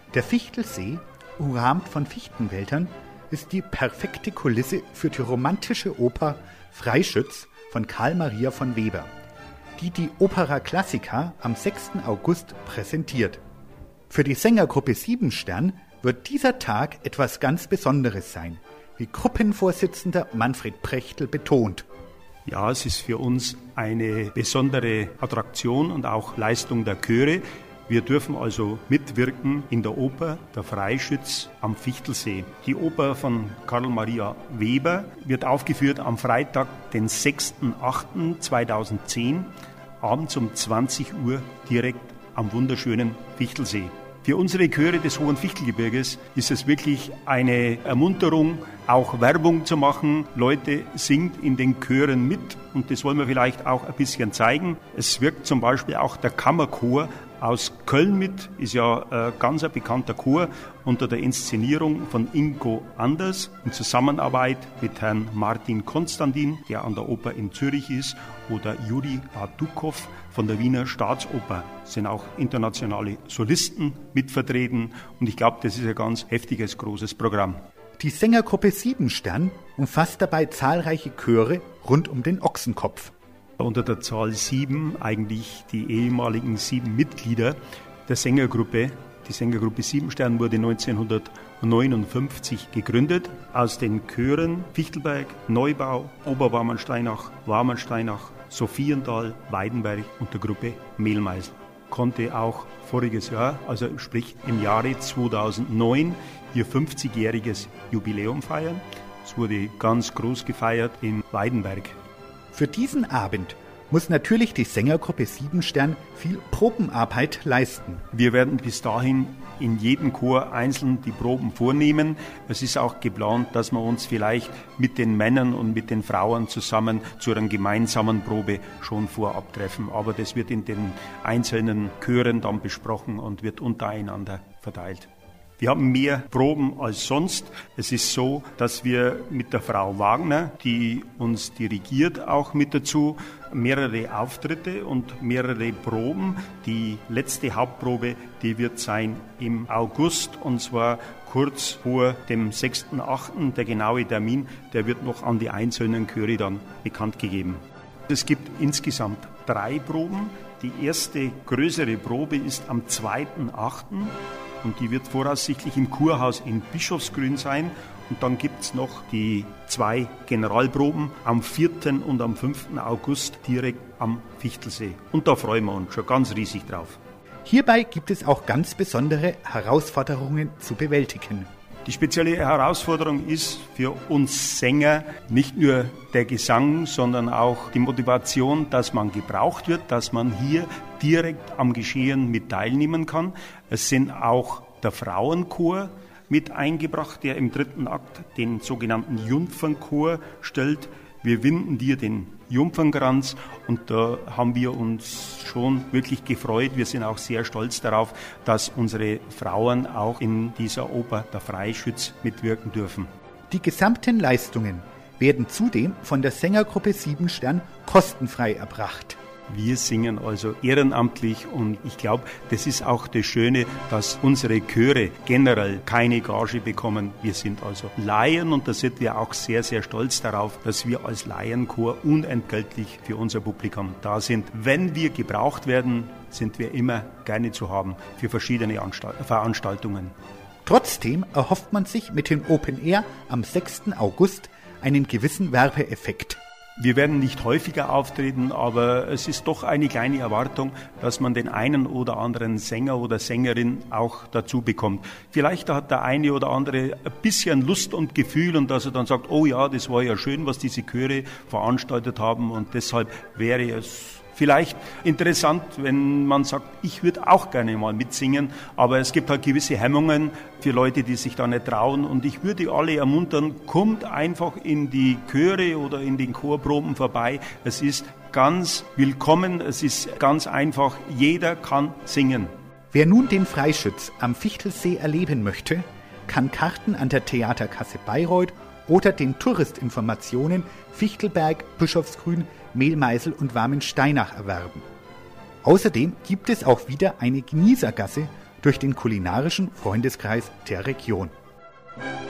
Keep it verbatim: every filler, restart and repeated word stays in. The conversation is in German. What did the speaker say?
Der Fichtelsee, umrahmt von Fichtenwäldern, ist die perfekte Kulisse für die romantische Oper Freischütz von Carl Maria von Weber, die die Opera Classica am sechsten August präsentiert. Für die Sängergruppe Siebenstern wird dieser Tag etwas ganz Besonderes sein, wie Gruppenvorsitzender Manfred Prechtl betont. Ja, es ist für uns eine besondere Attraktion und auch Leistung der Chöre. Wir dürfen also mitwirken in der Oper Der Freischütz am Fichtelsee. Die Oper von Carl Maria Weber wird aufgeführt am Freitag, den sechsten achten zweitausendzehn, abends um zwanzig Uhr direkt am wunderschönen Fichtelsee. Für unsere Chöre des Hohen Fichtelgebirges ist es wirklich eine Ermunterung, auch Werbung zu machen. Leute, singt in den Chören mit und das wollen wir vielleicht auch ein bisschen zeigen. Es wirkt zum Beispiel auch der Kammerchor aus Köln mit, ist ja ein ganz ein bekannter Chor unter der Inszenierung von Ingo Anders in Zusammenarbeit mit Herrn Martin Konstantin, der an der Oper in Zürich ist, oder Juri Adukow von der Wiener Staatsoper. Es sind auch internationale Solisten mitvertreten und ich glaube, das ist ein ganz heftiges, großes Programm. Die Sängergruppe Siebenstern umfasst dabei zahlreiche Chöre rund um den Ochsenkopf. Unter der Zahl sieben eigentlich die ehemaligen sieben Mitglieder der Sängergruppe. Die Sängergruppe Siebenstern wurde neunzehnhundertneunundfünfzig gegründet aus den Chören Fichtelberg, Neubau, Oberwarmansteinach, Warmansteinach, Sophienthal, Weidenberg und der Gruppe Mehlmeisel. Konnte auch voriges Jahr, also sprich im Jahre zweitausendneun, ihr fünfzigjähriges Jubiläum feiern. Es wurde ganz groß gefeiert in Weidenberg. Für diesen Abend muss natürlich die Sängergruppe Siebenstern viel Probenarbeit leisten. Wir werden bis dahin in jedem Chor einzeln die Proben vornehmen. Es ist auch geplant, dass wir uns vielleicht mit den Männern und mit den Frauen zusammen zu einer gemeinsamen Probe schon vorab treffen. Aber das wird in den einzelnen Chören dann besprochen und wird untereinander verteilt. Wir haben mehr Proben als sonst. Es ist so, dass wir mit der Frau Wagner, die uns dirigiert, auch mit dazu, mehrere Auftritte und mehrere Proben. Die letzte Hauptprobe, die wird sein im August und zwar kurz vor dem sechsten achten Der genaue Termin, der wird noch an die einzelnen Chöre dann bekannt gegeben. Es gibt insgesamt drei Proben. Die erste größere Probe ist am zweiten achten und die wird voraussichtlich im Kurhaus in Bischofsgrün sein. Und dann gibt es noch die zwei Generalproben am vierten und am fünften August direkt am Fichtelsee. Und da freuen wir uns schon ganz riesig drauf. Hierbei gibt es auch ganz besondere Herausforderungen zu bewältigen. Die spezielle Herausforderung ist für uns Sänger nicht nur der Gesang, sondern auch die Motivation, dass man gebraucht wird, dass man hier direkt am Geschehen mit teilnehmen kann. Es sind auch der Frauenchor mit eingebracht, der im dritten Akt den sogenannten Jungfernchor stellt. Wir winden dir den Jungfernkranz und da haben wir uns schon wirklich gefreut. Wir sind auch sehr stolz darauf, dass unsere Frauen auch in dieser Oper Der Freischütz mitwirken dürfen. Die gesamten Leistungen werden zudem von der Sängergruppe Siebenstern kostenfrei erbracht. Wir singen also ehrenamtlich und ich glaube, das ist auch das Schöne, dass unsere Chöre generell keine Gage bekommen. Wir sind also Laien und da sind wir auch sehr, sehr stolz darauf, dass wir als Laienchor unentgeltlich für unser Publikum da sind. Wenn wir gebraucht werden, sind wir immer gerne zu haben für verschiedene Anstalt- Veranstaltungen. Trotzdem erhofft man sich mit dem Open Air am sechsten August einen gewissen Werbeeffekt. Wir werden nicht häufiger auftreten, aber es ist doch eine kleine Erwartung, dass man den einen oder anderen Sänger oder Sängerin auch dazu bekommt. Vielleicht hat der eine oder andere ein bisschen Lust und Gefühl und dass er dann sagt, oh ja, das war ja schön, was diese Chöre veranstaltet haben und deshalb wäre es vielleicht interessant, wenn man sagt, ich würde auch gerne mal mitsingen, aber es gibt halt gewisse Hemmungen für Leute, die sich da nicht trauen und ich würde alle ermuntern, kommt einfach in die Chöre oder in den Chorproben vorbei. Es ist ganz willkommen, es ist ganz einfach, jeder kann singen. Wer nun den Freischütz am Fichtelsee erleben möchte, kann Karten an der Theaterkasse Bayreuth oder den Touristinformationen Fichtelberg, Bischofsgrün, Mehlmeisel und Warmensteinach erwerben. Außerdem gibt es auch wieder eine Genießergasse durch den kulinarischen Freundeskreis der Region.